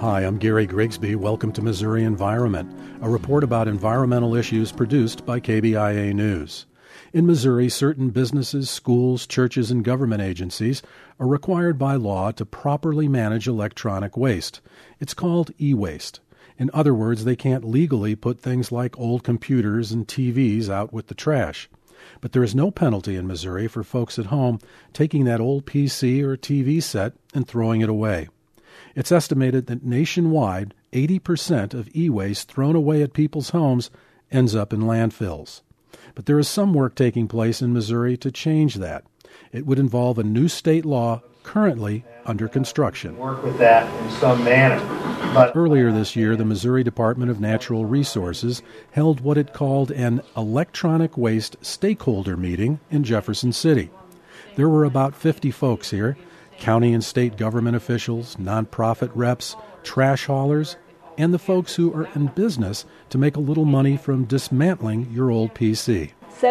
Hi, I'm Gary Grigsby. Welcome to Missouri Environment, a report about environmental issues produced by KBIA News. In Missouri, certain businesses, schools, churches, and government agencies are required by law to properly manage electronic waste. It's called e-waste. In other words, they can't legally put things like old computers and TVs out with the trash. But there is no penalty in Missouri for folks at home taking that old PC or TV set and throwing it away. It's estimated that nationwide, 80% of e-waste thrown away at people's homes ends up in landfills. But there is some work taking place in Missouri to change that. It would involve a new state law currently under construction. Work with that in some manner. But earlier this year, the Missouri Department of Natural Resources held what it called an electronic waste stakeholder meeting in Jefferson City. There were about 50 folks here, county and state government officials, nonprofit reps, trash haulers, and the folks who are in business to make a little money from dismantling your old PC.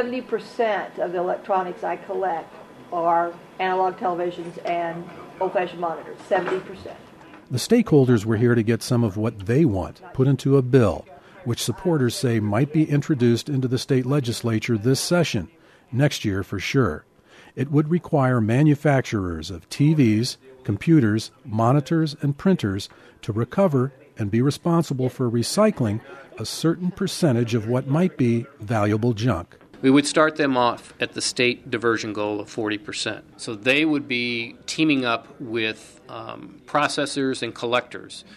70% of the electronics I collect are analog televisions and old-fashioned monitors, 70%. The stakeholders were here to get some of what they want put into a bill, which supporters say might be introduced into the state legislature this session, next year for sure. It would require manufacturers of TVs, computers, monitors, and printers to recover and be responsible for recycling a certain percentage of what might be valuable junk. We would start them off at the state diversion goal of 40%. So they would be teaming up with processors and collectors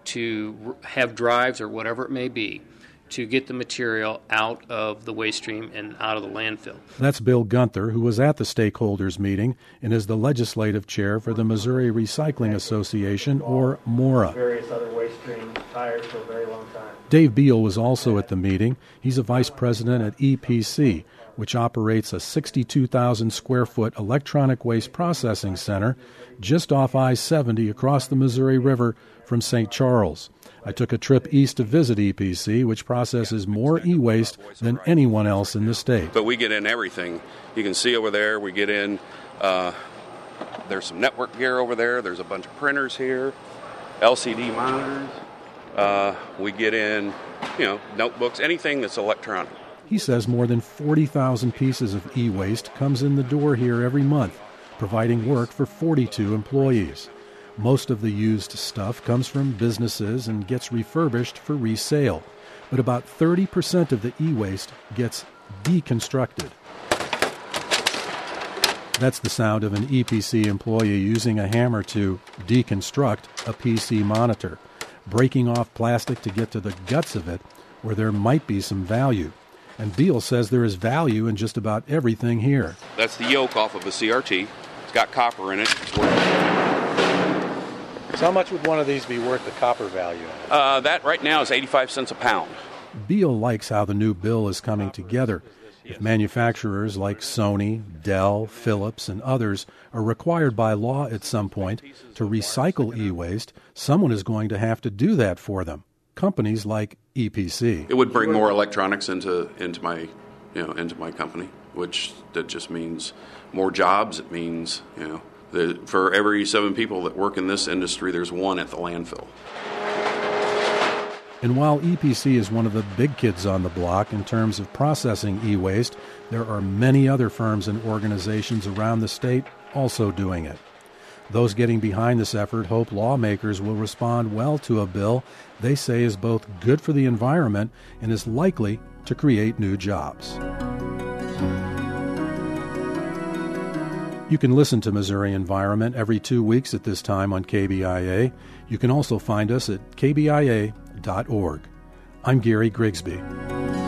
to have drives or whatever it may be to get the material out of the waste stream and out of the landfill. That's Bill Gunther, who was at the stakeholders meeting and is the legislative chair for the Missouri Recycling Association, or MORA. Various other waste streams, tires for a very long time. Dave Beal was also at the meeting. He's a vice president at EPC, which operates a 62,000 square foot electronic waste processing center just off I-70 across the Missouri River from St. Charles. I took a trip east to visit EPC, which processes more e-waste than anyone else in the state. But we get in everything. You can see over there, we get in, there's some network gear over there, there's a bunch of printers here, LCD monitors. We get in, notebooks, anything that's electronic. He says more than 40,000 pieces of e-waste comes in the door here every month, providing work for 42 employees. Most of the used stuff comes from businesses and gets refurbished for resale, but about 30% of the e-waste gets deconstructed. That's the sound of an EPC employee using a hammer to deconstruct a PC monitor, breaking off plastic to get to the guts of it where there might be some value. And Beal says there is value in just about everything here. That's the yoke off of a CRT. It's got copper in it. So how much would one of these be worth, the copper value? That right now is 85 cents a pound. Beal likes how the new bill is coming together. If manufacturers like Sony, Dell, Philips, and others are required by law at some point to recycle e-waste, someone is going to have to do that for them. Companies like EPC. It would bring more electronics into my company, which that just means more jobs. It means, for every 7 people that work in this industry, there's 1 at the landfill. And while EPC is one of the big kids on the block in terms of processing e-waste, there are many other firms and organizations around the state also doing it. Those getting behind this effort hope lawmakers will respond well to a bill they say is both good for the environment and is likely to create new jobs. You can listen to Missouri Environment every 2 weeks at this time on KBIA. You can also find us at kbia.org. I'm Gary Grigsby.